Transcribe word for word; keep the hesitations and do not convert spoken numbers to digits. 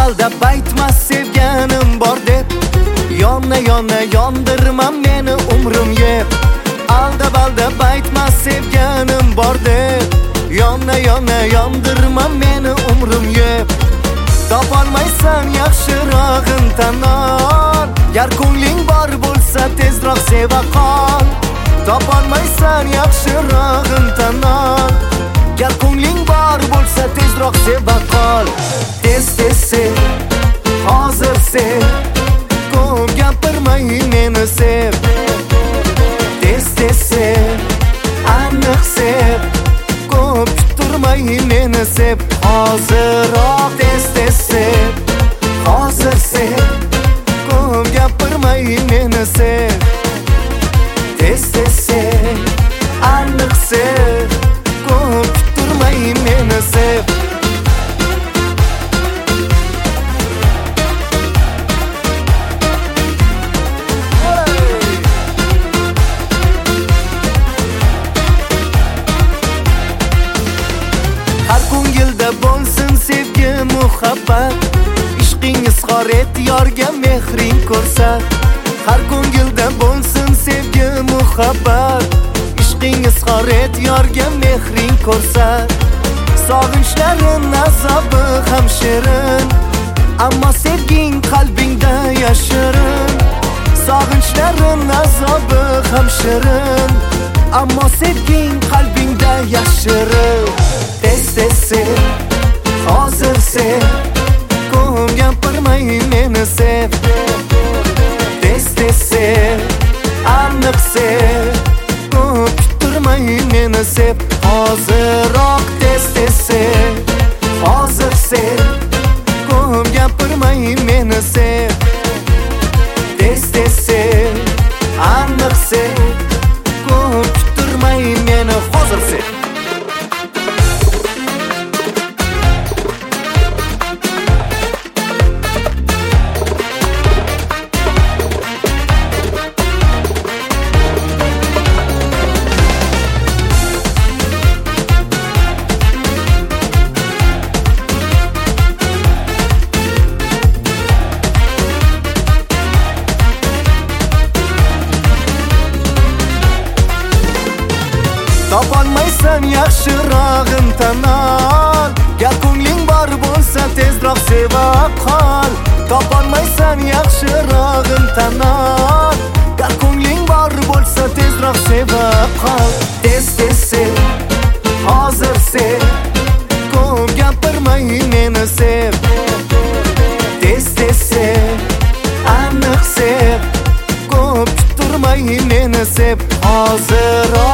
balda baytmas sevganim bor deb, yonna yonna yondirma meni umrim yeb. Alda balda baytmas sevganim bor deb, yonna yonna yondirma meni umrim yeb. Topolmaysan yaxshirog'in tanor, gar ko'ngling bor bo'lsa tezroq seva qol. Topolmaysan yaxshirog'in tanor, gar ko'ngling bor bo'lsa tezroq seva qol. Tez tez sev, hozir sev, ko'p gapirmay meni sev. Tez tez sev, aniq sev, ko'p kuttirmay meni sev. Hoziroq tez tez sev, hozir sev, ko'p gapirmay meni sev. Tez tez sev, aniq sev, ko'p kuttirmay meni sev. Har ko'ngilda bo'lsin sevgi muhabbat, ishqingiz xor et yorga mehring ko'rsat. Har ko'ngilda bo'lsin sevgi muhabbat, ishqingiz xor et yorga mehring ko'rsat. Sog'inchlarin azobi ham shirin, ammo sevging qalbingda yashirin. Sog'inchlarin azobi ham shirin, ammo sevging qalbingda yashirin. Tez tez sev, hozir sev, ko'p gapirmay meni sev. Tez tez sev, aniq sev, ko'p kuttirmay meni sev. Hoziroq tez tez sev, hozir sev, ko'p gapirmay meni sev. Tez tez sev, aniq sev, ko'p kuttirmay meni hozir sev. Topolmaysan yaxshirog'in tanor, gar ko'ngling bor bo'lsa tezroq seva qol. Topolmaysan yaxshirog'in tanor, gar ko'ngling bor bo'lsa tezroq seva qol. Tez tez sev, hozir sev, ko'p gapirmay meni sev. Tez tez sev, aniq sev, ko'p kuttirmay meni sev. Hoziroq